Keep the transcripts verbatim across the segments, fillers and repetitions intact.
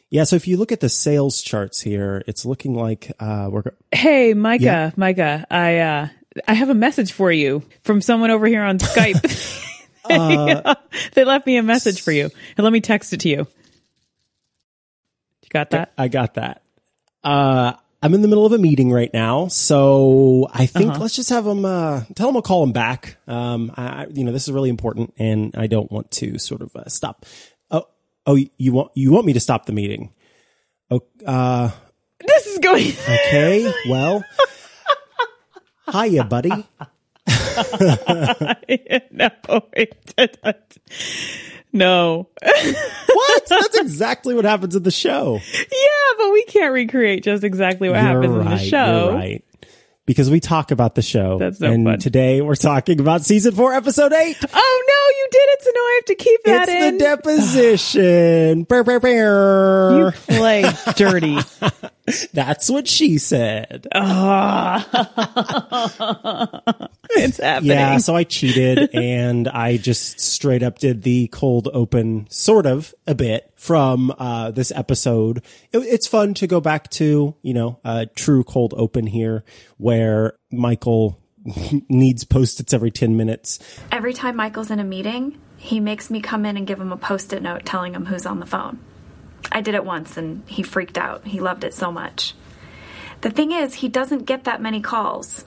Yeah, so if you look at the sales charts here, it's looking like uh, we're. Hey, Micah, yeah. Micah, I uh, I have a message for you from someone over here on Skype. uh, they left me a message for you, and let me text it to you. You got that? I got that. Uh, I'm in the middle of a meeting right now, so I think uh-huh. let's just have them. Uh, tell them I'll call them back. Um, I, you know, this is really important, and I don't want to sort of uh, stop. Oh, oh, you want you want me to stop the meeting? Oh, uh, this is going. Okay, well, hiya, buddy. no, wait. No. What? That's exactly what happens in the show. Yeah, but we can't recreate just exactly what you're happens right, in the show. You're right. Because we talk about the show. That's so and fun. Today we're talking about season four, episode eight. Oh, no, you did it, so now I have to keep that it's in. It's the deposition. Burr, burr, burr. You play dirty. That's what she said. Oh. It's happening. Yeah, so I cheated and I just straight up did the cold open, sort of a bit from uh, this episode. It, it's fun to go back to, you know, a true cold open here where Michael needs Post-its every ten minutes. Every time Michael's in a meeting, he makes me come in and give him a Post-it note telling him who's on the phone. I did it once and he freaked out. He loved it so much. The thing is, he doesn't get that many calls,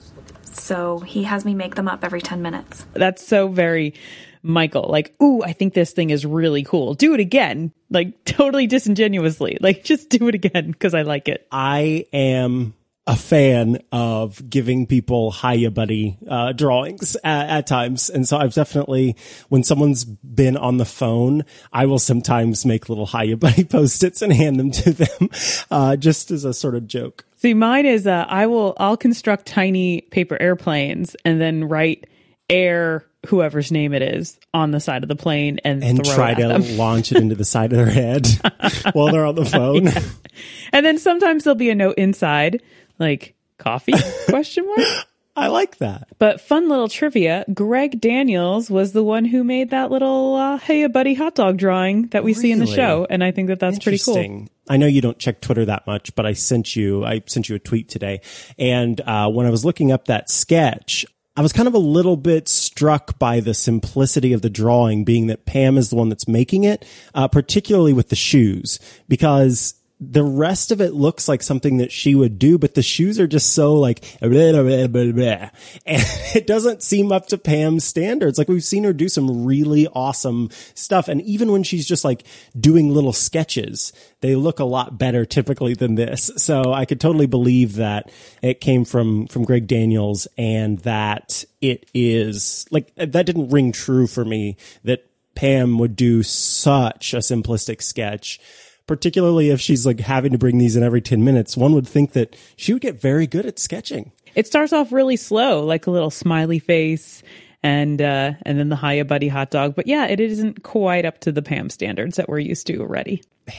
so he has me make them up every ten minutes. That's so very Michael. Like, ooh, I think this thing is really cool. Do it again. Like, totally disingenuously. Like, just do it again because I like it. I am a fan of giving people hiya buddy uh, drawings at, at times. And so I've definitely, when someone's been on the phone, I will sometimes make little hiya buddy Post-its and hand them to them uh, just as a sort of joke. See, mine is uh, I will, I'll construct tiny paper airplanes and then write air whoever's name it is on the side of the plane and, and throw try it at to them. launch it into the side of their head while they're on the phone. Yeah. And then sometimes there'll be a note inside, like coffee question mark. I like that. But fun little trivia, Greg Daniels was the one who made that little uh, hey, a buddy hot dog drawing that we really? see in the show. And I think that that's pretty cool. I know you don't check Twitter that much, but I sent you, I sent you a tweet today. And uh, when I was looking up that sketch, I was kind of a little bit struck by the simplicity of the drawing, being that Pam is the one that's making it, uh, particularly with the shoes, because the rest of it looks like something that she would do, but the shoes are just so like, blah, blah, blah, blah. And it doesn't seem up to Pam's standards. Like, we've seen her do some really awesome stuff. And even when she's just like doing little sketches, they look a lot better typically than this. So I could totally believe that it came from, from Greg Daniels, and that it is like, that didn't ring true for me that Pam would do such a simplistic sketch. Particularly if she's like having to bring these in every ten minutes, one would think that she would get very good at sketching. It starts off really slow, like a little smiley face and uh, and then the hiya buddy hot dog. But yeah, it isn't quite up to the Pam standards that we're used to already.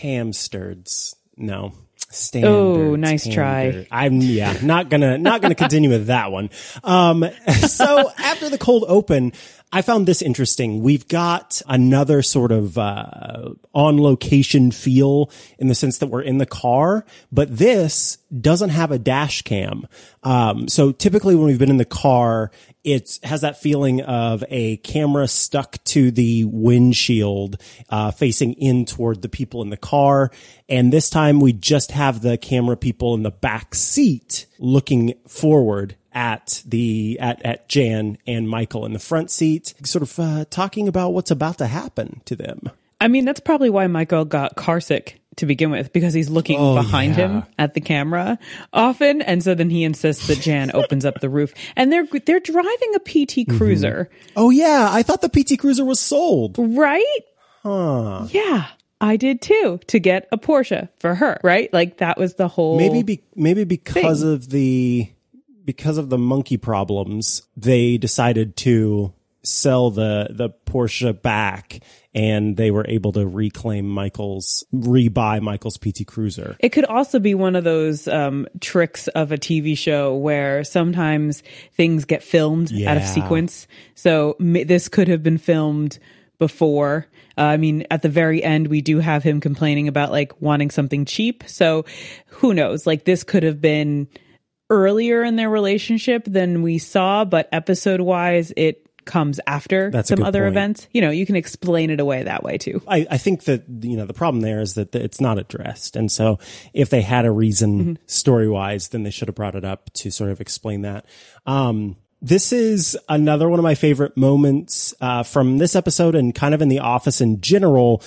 Hamsters. No. Standards. Oh, nice standard. try. I'm yeah, not gonna not gonna continue with that one. Um, so after the cold open, I found this interesting. We've got another sort of uh, on location feel in the sense that we're in the car, but this doesn't have a dash cam. Um, so typically when we've been in the car, it has that feeling of a camera stuck to the windshield, uh, facing in toward the people in the car. And this time we just have the camera people in the back seat looking forward at the, at, at Jan and Michael in the front seat, sort of, uh, talking about what's about to happen to them. I mean, that's probably why Michael got carsick to begin with, because he's looking oh, behind yeah. him at the camera often. And so then he insists that Jan opens up the roof, and they're, they're driving a P T Cruiser. Mm-hmm. Oh yeah. I thought the P T Cruiser was sold. Right? Huh. Yeah. I did too, to get a Porsche for her, right? Like that was the whole Maybe be, maybe because thing. of the, because of the monkey problems, they decided to sell the, the Porsche back, and they were able to reclaim Michael's, rebuy Michael's P T Cruiser. It could also be one of those um, tricks of a T V show where sometimes things get filmed yeah. out of sequence. So m- this could have been filmed before. Uh, I mean, at the very end, we do have him complaining about like wanting something cheap. So who knows? Like this could have been earlier in their relationship than we saw, but episode wise, it comes after That's a some good other point. events. You know, you can explain it away that way too. I, I think that, you know, the problem there is that it's not addressed. And so if they had a reason Mm-hmm. story wise, then they should have brought it up to sort of explain that. Um, This is another one of my favorite moments uh, from this episode and kind of in The Office in general,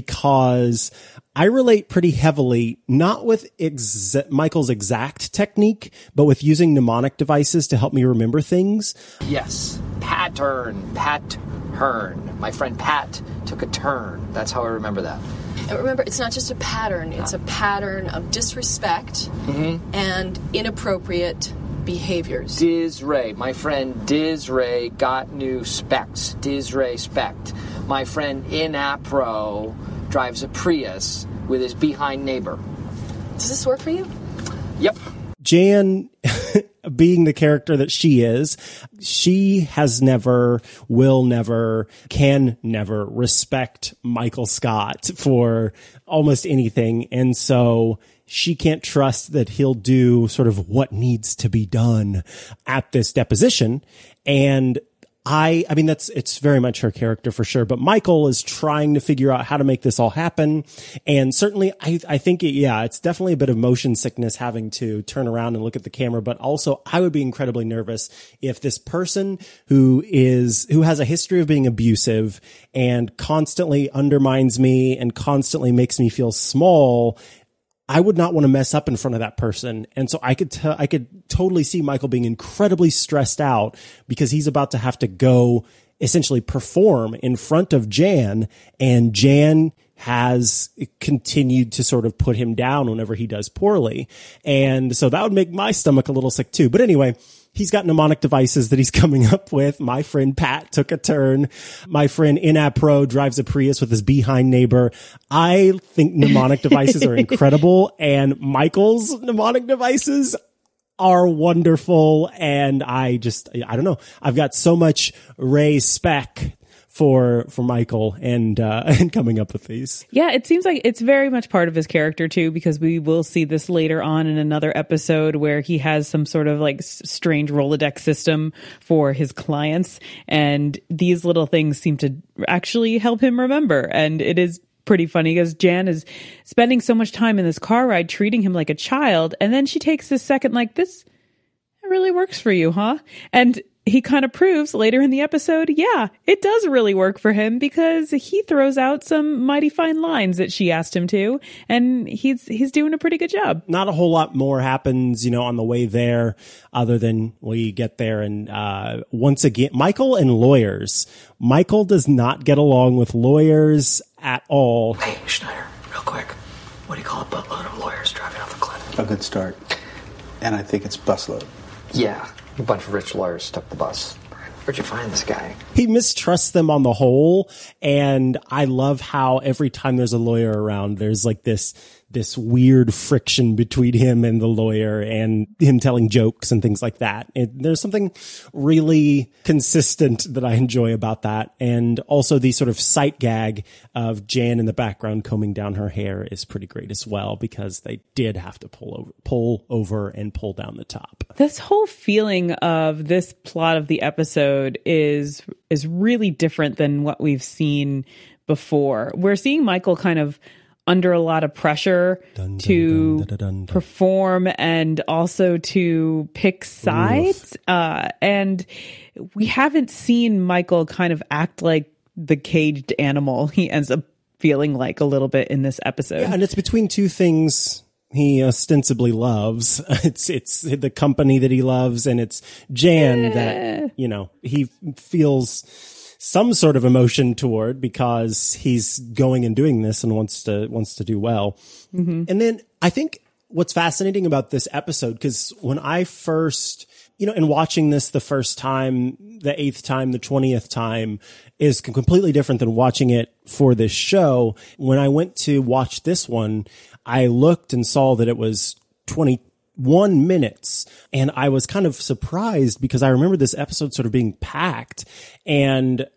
because I relate pretty heavily, not with ex- Michael's exact technique, but with using mnemonic devices to help me remember things. Yes, pattern, Pat-hern. My friend Pat took a turn. That's how I remember that. And remember, it's not just a pattern, it's a pattern of disrespect Mm-hmm. and inappropriate behaviors. Diz Ray, my friend Diz Ray got new specs. Diz Ray spect. My friend Inapro drives a Prius with his behind neighbor. Does this work for you? Yep. Jan, being the character that she is, she has never, will never, can never respect Michael Scott for almost anything. And so she can't trust that he'll do sort of what needs to be done at this deposition. And I, I mean, that's, it's very much her character for sure, but Michael is trying to figure out how to make this all happen. And certainly I, I think it, yeah, it's definitely a bit of motion sickness having to turn around and look at the camera, but also I would be incredibly nervous if this person who is, who has a history of being abusive and constantly undermines me and constantly makes me feel small, I would not want to mess up in front of that person. And so I could tell, I could totally see Michael being incredibly stressed out because he's about to have to go essentially perform in front of Jan, and Jan has continued to sort of put him down whenever he does poorly. And so that would make my stomach a little sick too. But anyway, he's got mnemonic devices that he's coming up with. My friend Pat took a turn. My friend Inapro drives a Prius with his behind neighbor. I think mnemonic devices are incredible, and Michael's mnemonic devices are wonderful. And I just, I don't know. I've got so much Ray spec for for Michael and uh and coming up with these. Yeah, it seems like it's very much part of his character too, because we will see this later on in another episode where he has some sort of like s- strange Rolodex system for his clients, and these little things seem to actually help him remember. And it is pretty funny because Jan is spending so much time in this car ride treating him like a child, and then she takes this second like, this really works for you, huh? And he kind of proves later in the episode, yeah, it does really work for him, because he throws out some mighty fine lines that she asked him to, and he's he's doing a pretty good job. Not a whole lot more happens, you know, on the way there, other than we get there and uh once again, Michael and lawyers. Michael does not get along with lawyers at all. Hey, Schneider, real quick. What do you call a buttload of lawyers driving off a cliff? A good start. And I think it's busload. Yeah, a bunch of rich lawyers took the bus. Where'd you find this guy? He mistrusts them on the whole, and I love how every time there's a lawyer around, there's like this this weird friction between him and the lawyer, and him telling jokes and things like that. And there's something really consistent that I enjoy about that. And also the sort of sight gag of Jan in the background combing down her hair is pretty great as well, because they did have to pull over, pull over and pull down the top. This whole feeling of this plot of the episode is is really different than what we've seen before. We're seeing Michael kind of under a lot of pressure dun, dun, to dun, dun, dun, dun. perform and also to pick sides. Uh, and we haven't seen Michael kind of act like the caged animal he ends up feeling like a little bit in this episode. Yeah, and it's between two things he ostensibly loves. It's it's the company that he loves, and it's Jan yeah. that, you know, he feels some sort of emotion toward, because he's going and doing this and wants to wants to do well. Mm-hmm. And then I think what's fascinating about this episode, because when I first, you know, in watching this the first time, the eighth time, the twentieth time, is completely different than watching it for this show. When I went to watch this one, I looked and saw that it was twenty-one minutes, and I was kind of surprised because I remember this episode sort of being packed, and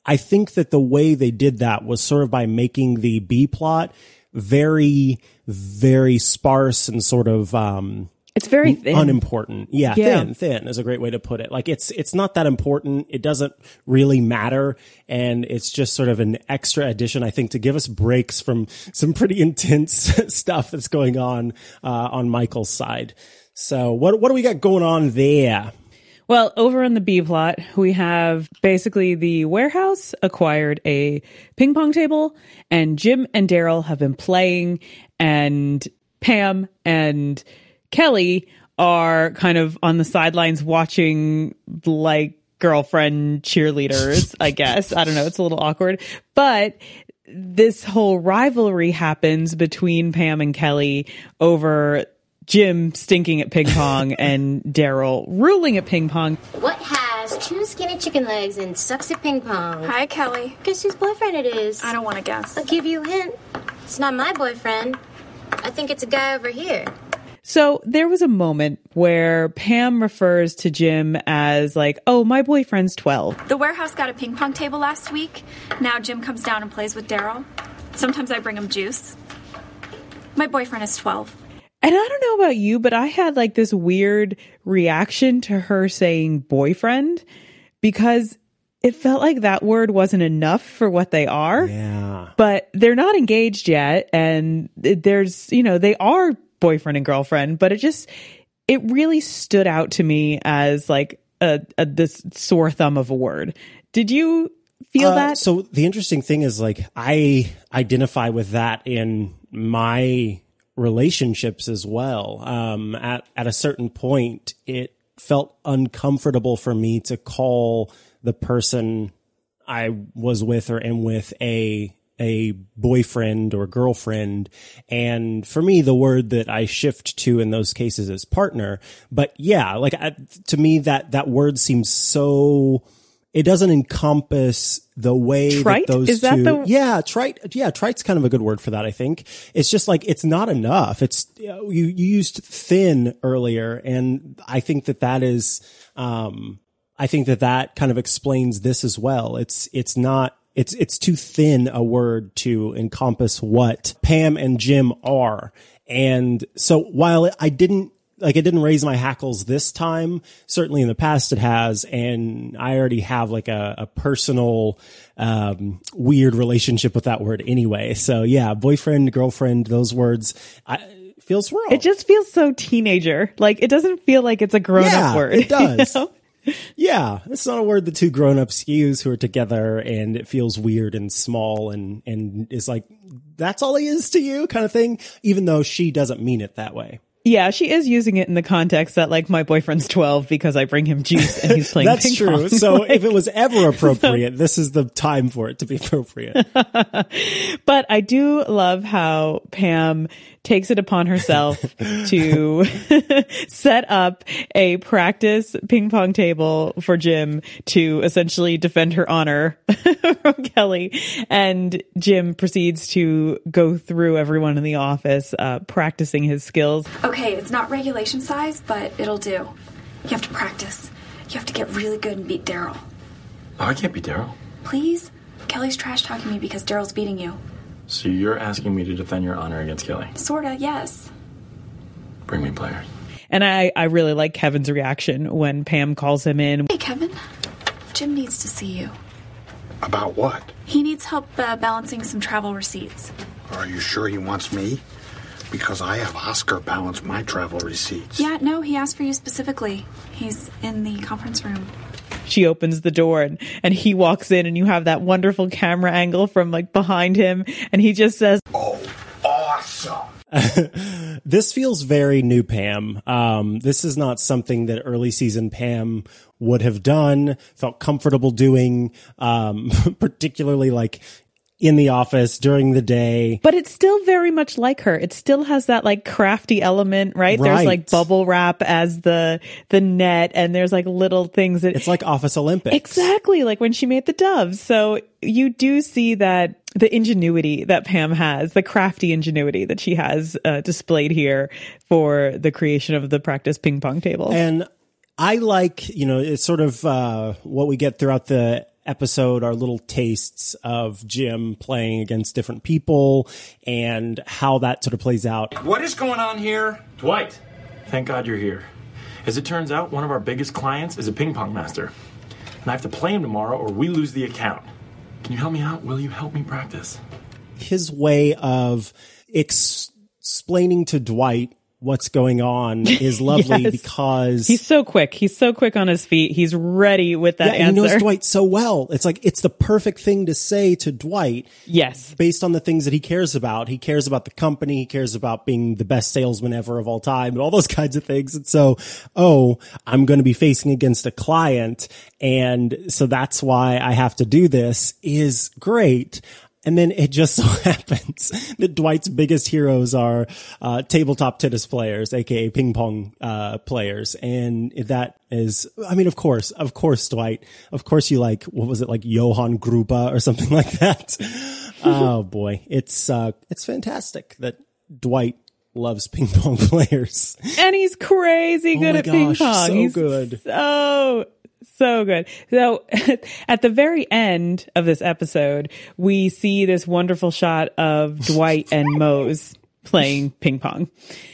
I think that the way they did that was sort of by making the B plot very, very sparse and sort of, um, it's very thin. Unimportant. Yeah, yeah, thin, thin is a great way to put it. Like it's, it's not that important. It doesn't really matter. And it's just sort of an extra addition, I think, to give us breaks from some pretty intense stuff that's going on, uh, on Michael's side. So what, what do we got going on there? Well, over in the B plot, we have basically the warehouse acquired a ping pong table, and Jim and Daryl have been playing, and Pam and Kelly are kind of on the sidelines watching, like, girlfriend cheerleaders, I guess. I don't know. It's a little awkward. But this whole rivalry happens between Pam and Kelly over Jim stinking at ping pong and Daryl ruling at ping pong. What has two skinny chicken legs and sucks at ping pong? Hi, Kelly. Guess whose boyfriend it is? I don't want to guess. I'll give you a hint. It's not my boyfriend. I think it's a guy over here. So there was a moment where Pam refers to Jim as like, oh, my boyfriend's twelve. The warehouse got a ping pong table last week. Now Jim comes down and plays with Daryl. Sometimes I bring him juice. My boyfriend is twelve. And I don't know about you, but I had like this weird reaction to her saying boyfriend because it felt like that word wasn't enough for what they are. Yeah. But they're not engaged yet. And there's, you know, they are boyfriend and girlfriend, but it just, it really stood out to me as like a, a this sore thumb of a word. Did you feel uh, that? So the interesting thing is like, I identify with that in my relationships as well. Um, at, at a certain point, it felt uncomfortable for me to call the person I was with or am with a, a boyfriend or girlfriend. And for me, the word that I shift to in those cases is partner. But yeah, like I, to me, that, that word seems so, it doesn't encompass the way trite? that those Is two. That the... Yeah, trite. Yeah, trite's kind of a good word for that. I think it's just like it's not enough. It's you. You used thin earlier, and I think that that is. Um, I think that that kind of explains this as well. It's it's not. It's it's too thin a word to encompass what Pam and Jim are, and so while I didn't. Like, it didn't raise my hackles this time. Certainly in the past it has. And I already have like a, a personal, um, weird relationship with that word anyway. So yeah, boyfriend, girlfriend, those words, I, feels wrong. It just feels so teenager. Like, it doesn't feel like it's a grown yeah, up word. It does. You know? Yeah. It's not a word that two grown-ups use who are together, and it feels weird and small and, and is like, that's all he is to you kind of thing, even though she doesn't mean it that way. Yeah, she is using it in the context that, like, my boyfriend's twelve because I bring him juice and he's playing That's ping true. pong. So like, if it was ever appropriate, so, this is the time for it to be appropriate. But I do love how Pam takes it upon herself to set up a practice ping pong table for Jim to essentially defend her honor from Kelly. And Jim proceeds to go through everyone in the office, uh, practicing his skills. Okay, it's not regulation size, but it'll do. You have to practice. You have to get really good and beat Daryl. Oh, I can't beat Daryl. Please? Kelly's trash talking me because Daryl's beating you. So you're asking me to defend your honor against Kelly? Sorta, yes. Bring me players. And I, I really like Kevin's reaction when Pam calls him in. Hey, Kevin. Jim needs to see you. About what? He needs help uh, balancing some travel receipts. Are you sure he wants me? Because I have Oscar balance my travel receipts. Yeah, no, he asked for you specifically. He's in the conference room. She opens the door and, and he walks in, and you have that wonderful camera angle from like behind him. And he just says, "Oh, awesome." This feels very new Pam. Um, this is not something that early season Pam would have done, felt comfortable doing, um, particularly like in the office during the day. But it's still very much like her. It still has that like crafty element, right? Right. There's like bubble wrap as the the net, and there's like little things that it's like Office Olympics. Exactly, like when she made the doves. So you do see that the ingenuity that Pam has, the crafty ingenuity that she has uh, displayed here for the creation of the practice ping pong table. And I like, you know, it's sort of uh, what we get throughout the episode are little tastes of Jim playing against different people and how that sort of plays out. What is going on here? Dwight, thank God you're here. As it turns out, one of our biggest clients is a ping pong master. And I have to play him tomorrow or we lose the account. Can you help me out? Will you help me practice? His way of ex- explaining to Dwight what's going on is lovely. Yes. Because he's so quick. He's so quick on his feet. He's ready with that yeah, answer. He knows Dwight so well. It's like, it's the perfect thing to say to Dwight. Yes. Based on the things that he cares about. He cares about the company. He cares about being the best salesman ever of all time and all those kinds of things. And so, oh, I'm going to be facing against a client. And so that's why I have to do this is great. And then it just so happens that Dwight's biggest heroes are uh tabletop tennis players, aka ping pong uh players. And that is, I mean, of course, of course, Dwight, of course you like, what was it, like Johan Grupa or something like that? Oh boy, it's uh it's fantastic that Dwight loves ping pong players. And he's crazy good oh at gosh, ping pong. So he's good. So So good. So at the very end of this episode, we see this wonderful shot of Dwight and Mose playing ping pong.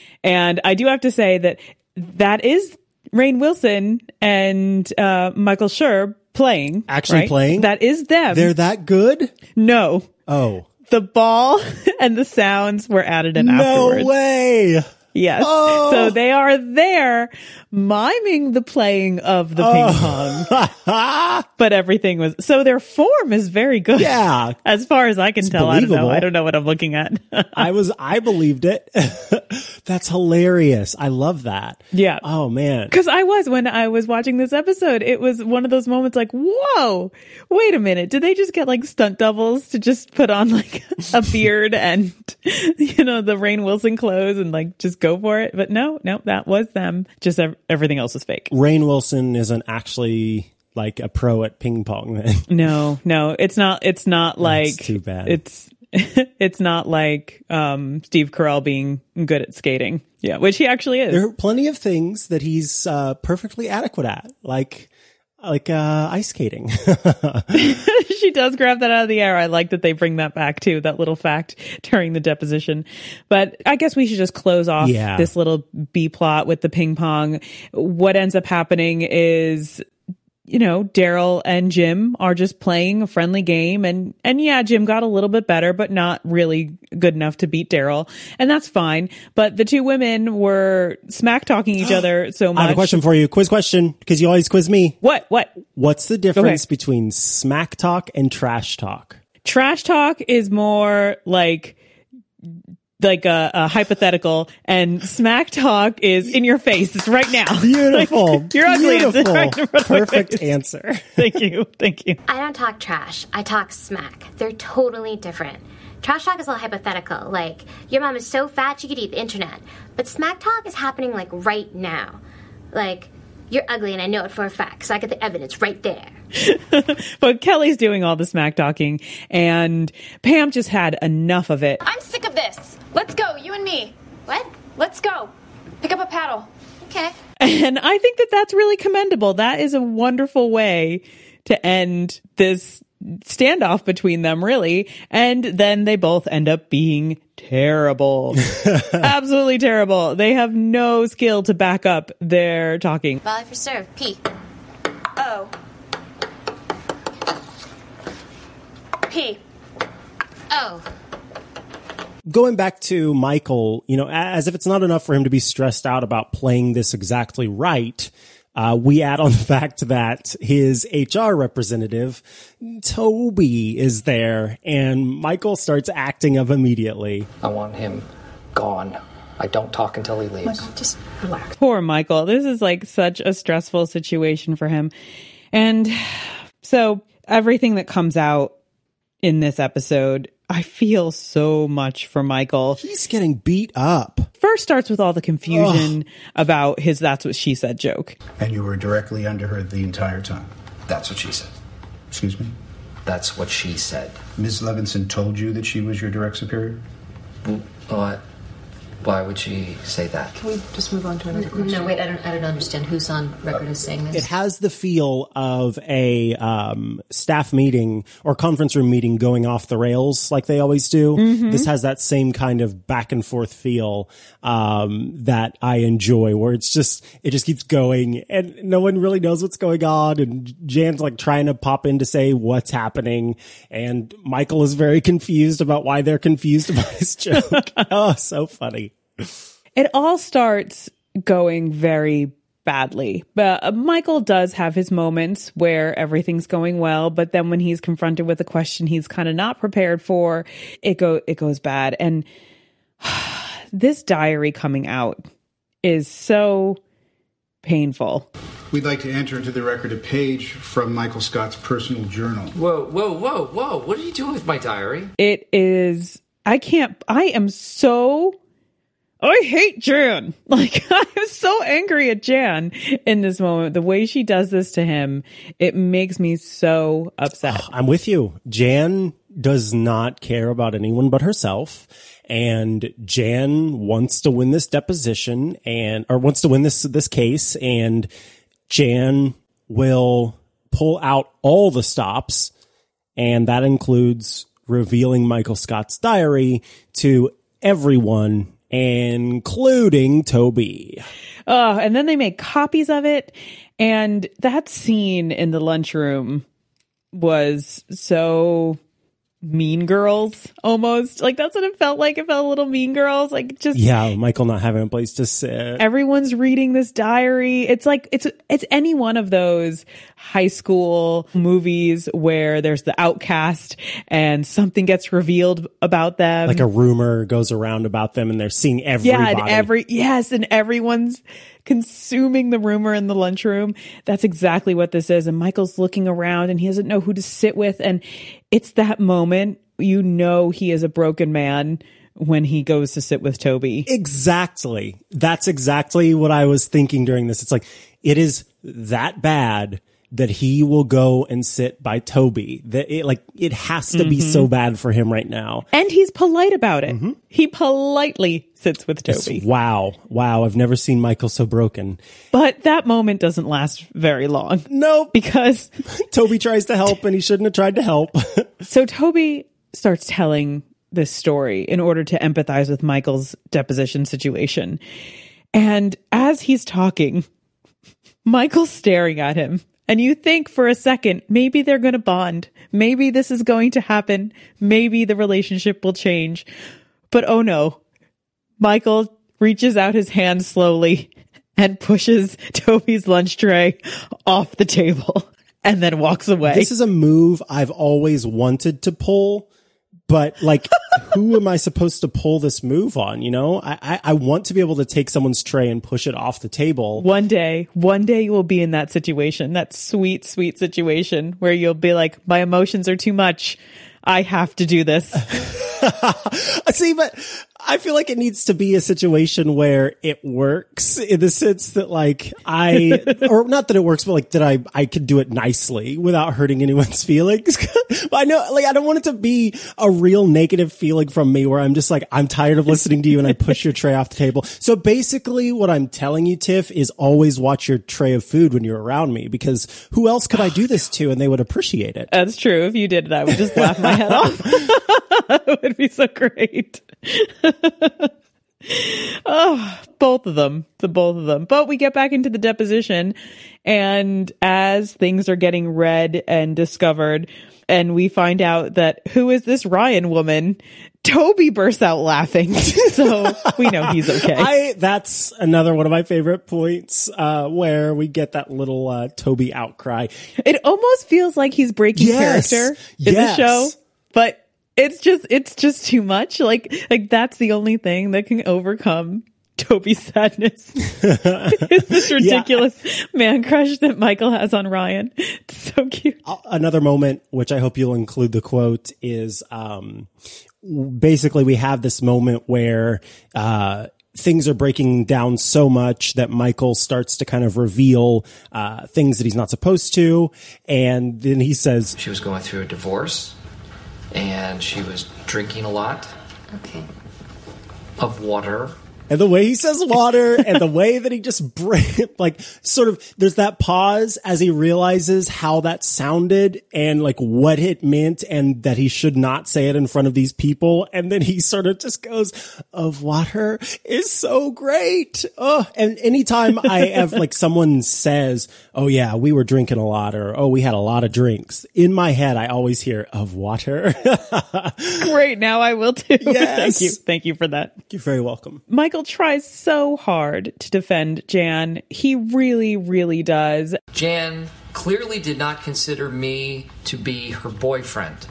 And I do have to say that that is Rainn Wilson and uh, Michael Schur playing. Actually right? playing? That is them. They're that good? No. Oh. The ball and the sounds were added in no afterwards. No way. Yes. Oh. So they are there miming the playing of the oh. ping pong. But everything was, so their form is very good. Yeah. As far as I can it's tell. Believable. I don't know. I don't know what I'm looking at. I was, I believed it. That's hilarious. I love that. Yeah. Oh man. Cause I was, when I was watching this episode, it was one of those moments like, whoa, wait a minute. Did they just get like stunt doubles to just put on like a beard and, you know, the Rainn Wilson clothes and like just go for it? But no, no, that was them. Just ev- everything else was fake. Rainn Wilson isn't actually like a pro at ping pong then. No, no, it's not, it's not like, That's too bad. It's, it's not like, um, Steve Carell being good at skating. Yeah. Which he actually is. There are plenty of things that he's, uh, perfectly adequate at. Like, like, uh, ice skating. She does grab that out of the air. I like that they bring that back too, that little fact during the deposition. But I guess we should just close off yeah. this little B plot with the ping pong. What ends up happening is, you know, Daryl and Jim are just playing a friendly game. And, and yeah, Jim got a little bit better, but not really good enough to beat Daryl. And that's fine. But the two women were smack talking each other so much. I have a question for you. Quiz question, because you always quiz me. What? What? What's the difference between smack talk and trash talk? Trash talk is more like, like a, a hypothetical, and smack talk is in your face. It's right now. Beautiful. Like, you're ugly. Beautiful. It's right in front of my Perfect face. answer. Thank you. Thank you. I don't talk trash. I talk smack. They're totally different. Trash talk is all hypothetical, like, your mom is so fat she could eat the internet. But smack talk is happening, like, right now. Like, you're ugly and I know it for a fact, because I got the evidence right there. But Kelly's doing all the smack talking, and Pam just had enough of it. I'm sick of this. Let's go, you and me. What? Let's go. Pick up a paddle. Okay. And I think that that's really commendable. That is a wonderful way to end this standoff between them, really. And then they both end up being terrible. Absolutely terrible. They have no skill to back up their talking. Volley for serve. P. Oh. P. Oh. Going back to Michael, you know, as if it's not enough for him to be stressed out about playing this exactly right, uh, we add on the fact that his H R representative, Toby, is there, and Michael starts acting up immediately. I want him gone. I don't talk until he leaves. Michael, just relax. Poor Michael. This is like such a stressful situation for him. And so everything that comes out in this episode, I feel so much for Michael. He's getting beat up. First starts with all the confusion Ugh. about his "that's what she said" joke. And you were directly under her the entire time? That's what she said. Excuse me? That's what she said. Miz Levinson told you that she was your direct superior? What? Why would she say that? Can we just move on to another question? No, wait, I don't, I don't understand who's on record as saying this. It has the feel of a um, staff meeting or conference room meeting going off the rails like they always do. Mm-hmm. This has that same kind of back and forth feel um, that I enjoy, where it's just, it just keeps going and no one really knows what's going on. And Jan's like trying to pop in to say what's happening. And Michael is very confused about why they're confused about his joke. Oh, so funny. It all starts going very badly, but uh, Michael does have his moments where everything's going well, but then when he's confronted with a question he's kind of not prepared for, it go it goes bad. And this diary coming out is so painful. We'd like to enter into the record a page from Michael Scott's personal journal. Whoa, whoa, whoa, whoa. What are you doing with my diary? It is, I can't, I am so... I hate Jan. Like, I'm so angry at Jan in this moment. The way she does this to him, it makes me so upset. I'm with you. Jan does not care about anyone but herself. And Jan wants to win this deposition and, or wants to win this, this case. And Jan will pull out all the stops. And that includes revealing Michael Scott's diary to everyone, including Toby. Oh, and then they make copies of it. And that scene in the lunchroom was so Mean Girls, almost. Like, that's what it felt like. It felt a little Mean Girls. Like, just... Yeah, Michael not having a place to sit. Everyone's reading this diary. It's like, it's it's any one of those high school movies where there's the outcast and something gets revealed about them. Like a rumor goes around about them and they're seeing everybody. Yeah, and every, yes, and everyone's consuming the rumor in the lunchroom. That's exactly what this is. And Michael's looking around and he doesn't know who to sit with. And it's that moment, you know, he is a broken man when he goes to sit with Toby. Exactly. That's exactly what I was thinking during this. It's like, it is that bad that he will go and sit by Toby. That it, like, it has to mm-hmm. be so bad for him right now. And he's polite about it. Mm-hmm. He politely sits with Toby. It's, wow. Wow. I've never seen Michael so broken. But that moment doesn't last very long. Nope. Because Toby tries to help and he shouldn't have tried to help. So Toby starts telling this story in order to empathize with Michael's deposition situation. And as he's talking, Michael's staring at him. And you think for a second, maybe they're going to bond. Maybe this is going to happen. Maybe the relationship will change. But oh no, Michael reaches out his hand slowly and pushes Toby's lunch tray off the table and then walks away. This is a move I've always wanted to pull. But like, who am I supposed to pull this move on? You know, I, I, I want to be able to take someone's tray and push it off the table. One day, one day you will be in that situation, that sweet, sweet situation where you'll be like, my emotions are too much. I have to do this. See, but I feel like it needs to be a situation where it works in the sense that like I, or not that it works, but like that I, I could do it nicely without hurting anyone's feelings. But I know, like, I don't want it to be a real negative feeling from me where I'm just like, I'm tired of listening to you and I push your tray off the table. So basically what I'm telling you, Tiff, is always watch your tray of food when you're around me, because who else could I do this to and they would appreciate it? That's true. If you did it, I would just laugh my head off. It would be so great. Oh, both of them, the both of them. But we get back into the deposition, and as things are getting read and discovered, and we find out that who is this Ryan woman, Toby bursts out laughing. So we know he's okay. I, that's another one of my favorite points, uh, where we get that little, uh, Toby outcry. It almost feels like he's breaking yes, character in yes. the show, but it's just, it's just too much. Like, like that's the only thing that can overcome Toby's sadness. It's this ridiculous yeah. man crush that Michael has on Ryan. It's so cute. Another moment, which I hope you'll include the quote, is, um, basically we have this moment where, uh, things are breaking down so much that Michael starts to kind of reveal, uh, things that he's not supposed to. And then he says, she was going through a divorce. And she was drinking a lot. Okay. Of water. And the way he says water and the way that he just break, like sort of, there's that pause as he realizes how that sounded and like what it meant and that he should not say it in front of these people. And then he sort of just goes, of water is so great. Oh, and anytime I have like someone says, oh yeah, we were drinking a lot or, oh, we had a lot of drinks, in my head, I always hear of water. Great. Now I will too. Yes. Thank you. Thank you for that. You're very welcome. Michael tries so hard to defend Jan. He really, really does. Jan clearly did not consider me to be her boyfriend,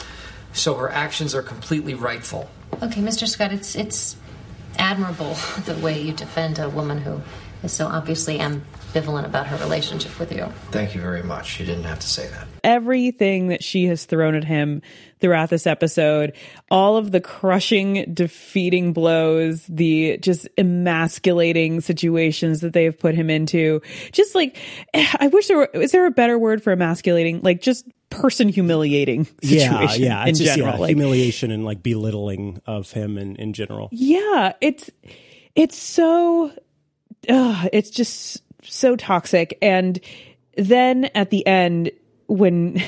so her actions are completely rightful. Okay, Mister Scott, it's it's admirable the way you defend a woman who is so obviously ambivalent about her relationship with you. Thank you very much. You didn't have to say that. Everything that she has thrown at him throughout this episode, all of the crushing, defeating blows, the just emasculating situations that they have put him into, just like, I wish there were, is there a better word for emasculating? Like just person humiliating situation yeah, yeah, in it's just, general. Yeah, like, humiliation and like belittling of him in, in general. Yeah, it's, it's so, uh, it's just so toxic. And then at the end, when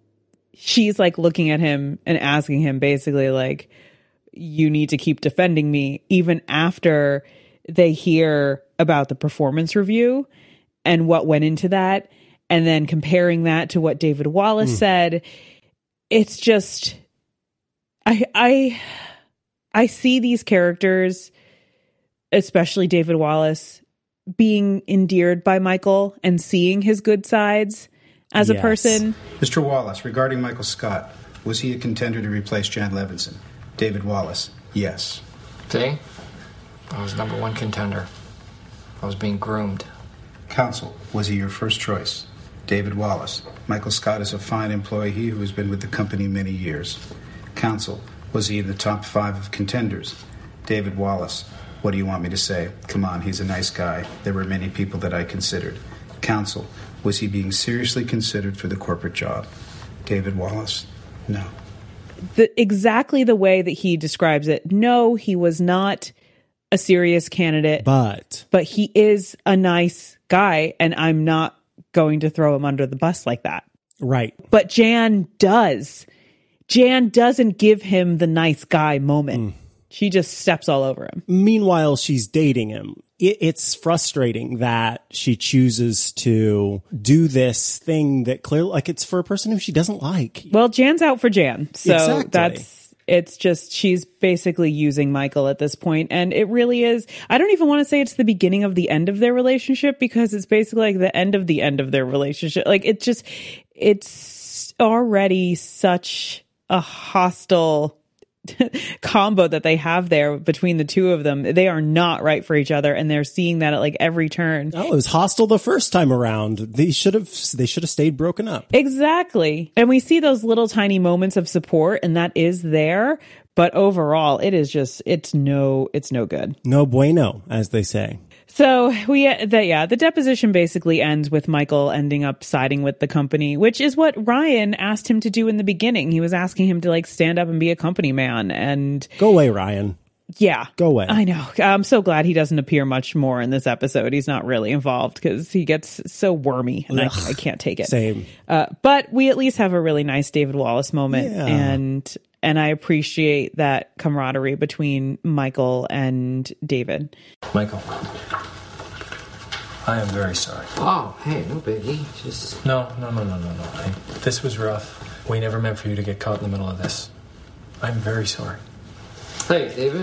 she's like looking at him and asking him basically like, you need to keep defending me, even after they hear about the performance review and what went into that, and then comparing that to what David Wallace mm. said, it's just, I, I, I see these characters, especially David Wallace, being endeared by Michael and seeing his good sides as yes. a person. Mister Wallace, regarding Michael Scott, was he a contender to replace Jan Levinson? David Wallace, yes. See? I was number one contender. I was being groomed. Counsel, was he your first choice? David Wallace, Michael Scott is a fine employee who has been with the company many years. Counsel, was he in the top five of contenders? David Wallace, what do you want me to say? Come on, he's a nice guy. There were many people that I considered. Counsel, was he being seriously considered for the corporate job? David Wallace, no. The, exactly the way that he describes it. No, he was not a serious candidate. But. But he is a nice guy, and I'm not going to throw him under the bus like that. Right. But Jan does. Jan doesn't give him the nice guy moment. Mm. She just steps all over him. Meanwhile, she's dating him. It, it's frustrating that she chooses to do this thing that clearly, like, it's for a person who she doesn't like. Well, Jan's out for Jan. So exactly. that's, it's just, she's basically using Michael at this point. And it really is, I don't even want to say it's the beginning of the end of their relationship, because it's basically like the end of the end of their relationship. Like, it just, it's already such a hostile combo that they have there between the two of them. They are not right for each other, and they're seeing that at like every turn. Oh, it was hostile the first time around. They should have they should have stayed broken up. Exactly. And we see those little tiny moments of support, and that is there, but overall it is just it's no it's no good. No bueno, as they say. So we, the, yeah, the deposition basically ends with Michael ending up siding with the company, which is what Ryan asked him to do in the beginning. He was asking him to like stand up and be a company man, and go away, Ryan. Yeah, go away. I know. I'm so glad he doesn't appear much more in this episode. He's not really involved because he gets so wormy, and I, I can't take it. Same. Uh, but we at least have a really nice David Wallace moment, yeah. and and I appreciate that camaraderie between Michael and David. Michael, I am very sorry. Oh, hey, no biggie. Just no, no, no, no, no, no. I, this was rough. We never meant for you to get caught in the middle of this. I'm very sorry. Hey, David.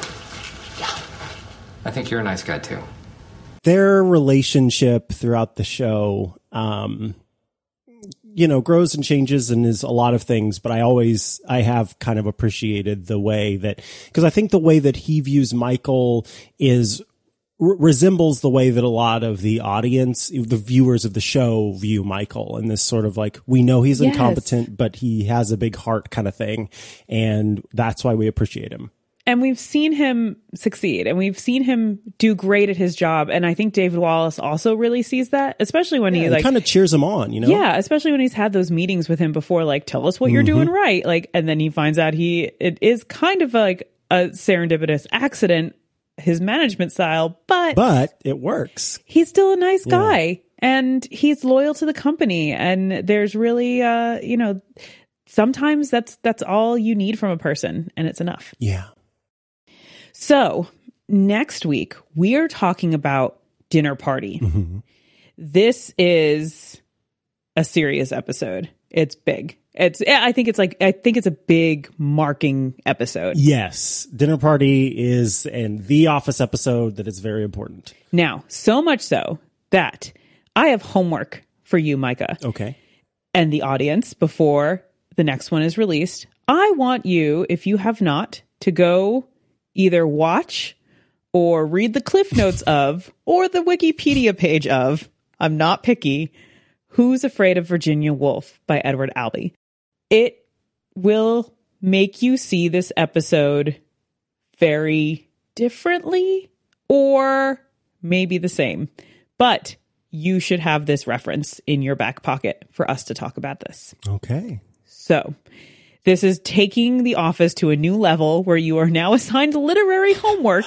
I think you're a nice guy too. Their relationship throughout the show, um, you know, grows and changes and is a lot of things, but I always, I have kind of appreciated the way that, because I think the way that he views Michael is r- resembles the way that a lot of the audience, the viewers of the show view Michael, and this sort of like, we know he's yes. incompetent, but he has a big heart kind of thing. And that's why we appreciate him. And we've seen him succeed, and we've seen him do great at his job. And I think David Wallace also really sees that, especially when yeah, he he like kind of cheers him on, you know? Yeah, especially when he's had those meetings with him before, like, tell us what mm-hmm. you're doing right. Like, and then he finds out he, it is kind of like a serendipitous accident his management style, but But it works. he's still a nice Yeah. guy and he's loyal to the company. And there's really, uh, you know, sometimes that's that's all you need from a person, and it's enough. Yeah. So next week, we are talking about Dinner Party. Mm-hmm. This is a serious episode. It's big. It's, I think it's like, I think it's a big marking episode. Yes. Dinner Party is an The Office episode that is very important. Now, so much so that I have homework for you, Micah. Okay. And the audience before the next one is released. I want you, if you have not, to go either watch or read the cliff notes of, or the Wikipedia page of, I'm not picky, Who's Afraid of Virginia Woolf by Edward Albee. It will make you see this episode very differently or maybe the same. But you should have this reference in your back pocket for us to talk about this. Okay. So this is taking The Office to a new level where you are now assigned literary homework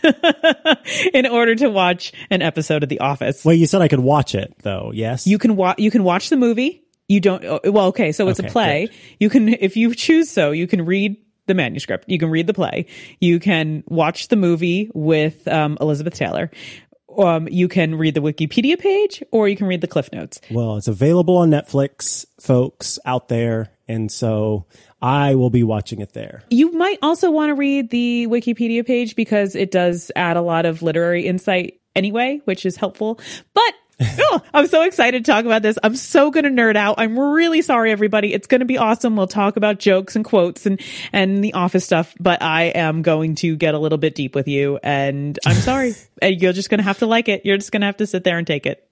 in order to watch an episode of The Office. Well, you said I could watch it, though. Yes. You can wa- you can watch the movie. You don't. oh, Well, okay. So it's Okay, a play. good. You can, if you choose so, you can read the manuscript. You can read the play. You can watch the movie with um, Elizabeth Taylor. Um, you can read the Wikipedia page, or you can read the Cliff Notes. Well, it's available on Netflix, folks out there. And so I will be watching it there. You might also want to read the Wikipedia page because it does add a lot of literary insight anyway, which is helpful. But oh, I'm so excited to talk about this. I'm so going to nerd out. I'm really sorry, everybody. It's going to be awesome. We'll talk about jokes and quotes and, and the Office stuff, but I am going to get a little bit deep with you, and I'm sorry. And you're just going to have to like it. You're just going to have to sit there and take it.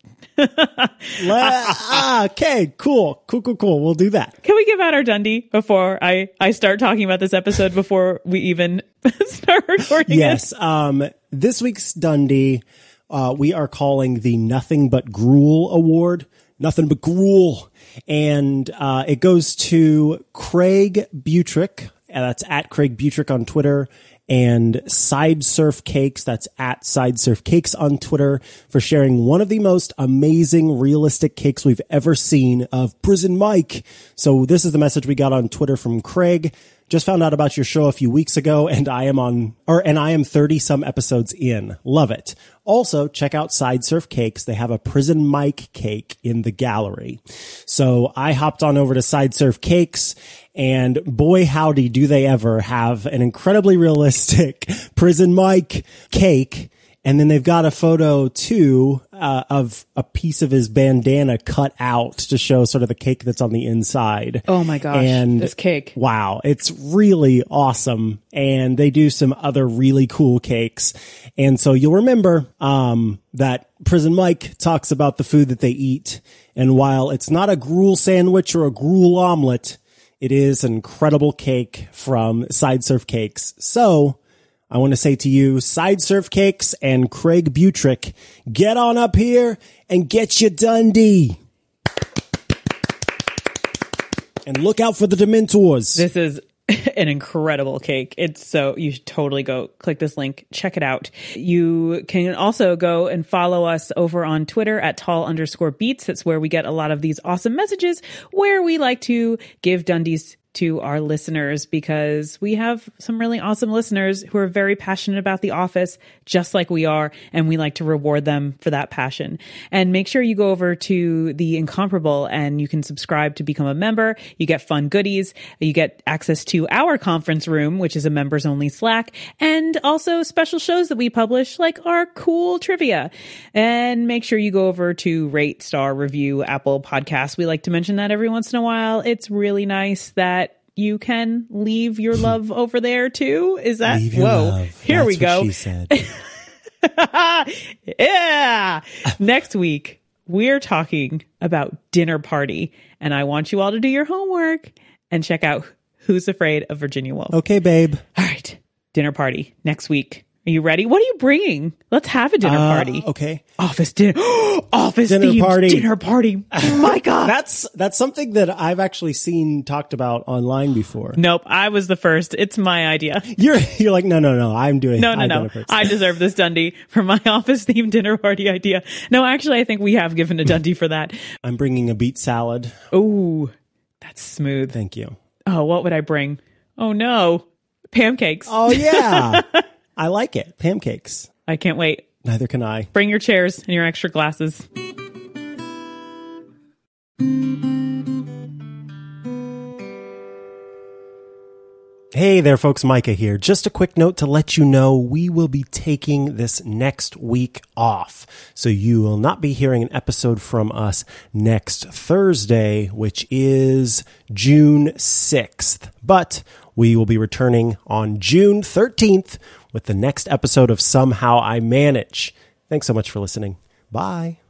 ah, okay, cool. Cool, cool, cool. We'll do that. Can we give out our Dundee before I, I start talking about this episode before we even start recording Yes. it? Um, this week's Dundee, uh, we are calling the Nothing But Gruel Award. Nothing but gruel. And uh, it goes to Craig Butrick. And that's at Craig Butrick on Twitter. And Side Surf Cakes, that's at Side Surf Cakes on Twitter, for sharing one of the most amazing realistic cakes we've ever seen of Prison Mike. So this is the message we got on Twitter from Craig. Just found out about your show a few weeks ago, and I am on, or, and I am thirty some episodes in. Love it. Also, check out Side Surf Cakes. They have a Prison Mike cake in the gallery. So I hopped on over to Side Surf Cakes, and boy, howdy, do they ever have an incredibly realistic Prison Mike cake. And then they've got a photo too, uh, of a piece of his bandana cut out to show sort of the cake that's on the inside. Oh my gosh, and this cake. Wow. It's really awesome. And they do some other really cool cakes. And so you'll remember, um, that Prison Mike talks about the food that they eat. And while it's not a gruel sandwich or a gruel omelet, it is an incredible cake from Side Surf Cakes. So I want to say to you, Side Surf Cakes and Craig Butrick, get on up here and get your Dundee. And look out for the Dementors. This is an incredible cake. It's so, you should totally go click this link, check it out. You can also go and follow us over on Twitter at tall underscore beats. That's where we get a lot of these awesome messages where we like to give Dundies to our listeners, because we have some really awesome listeners who are very passionate about The Office, just like we are, and we like to reward them for that passion. And make sure you go over to The Incomparable and you can subscribe to become a member. You get fun goodies. You get access to our conference room, which is a members only Slack, and also special shows that we publish, like our cool trivia. And make sure you go over to rate, star, review Apple Podcasts. We like to mention that every once in a while. It's really nice that you can leave your love over there too. Is that, Leave your whoa, love. here That's we go. what she said. Yeah. Next week, we're talking about Dinner Party, and I want you all to do your homework and check out Who's Afraid of Virginia Woolf. Okay, babe. All right. Dinner Party next week. Are you ready? What are you bringing? Let's have a dinner Uh, party. Okay. Office dinner. Office Dinner themed party. dinner party. Oh my God. That's that's something that I've actually seen talked about online before. Nope. I was the first. It's my idea. You're you're like, no, no, no. I'm doing No, no, I've no. done it first. I deserve this Dundee for my office themed dinner party idea. No, actually, I think we have given a Dundee for that. I'm bringing a beet salad. Ooh, that's smooth. Thank you. Oh, what would I bring? Oh no. Pancakes. Oh yeah. I like it. Pancakes. I can't wait. Neither can I. Bring your chairs and your extra glasses. Hey there, folks. Micah here. Just a quick note to let you know we will be taking this next week off. So you will not be hearing an episode from us next Thursday, which is June sixth. But we will be returning on June thirteenth with the next episode of Somehow I Manage. Thanks so much for listening. Bye.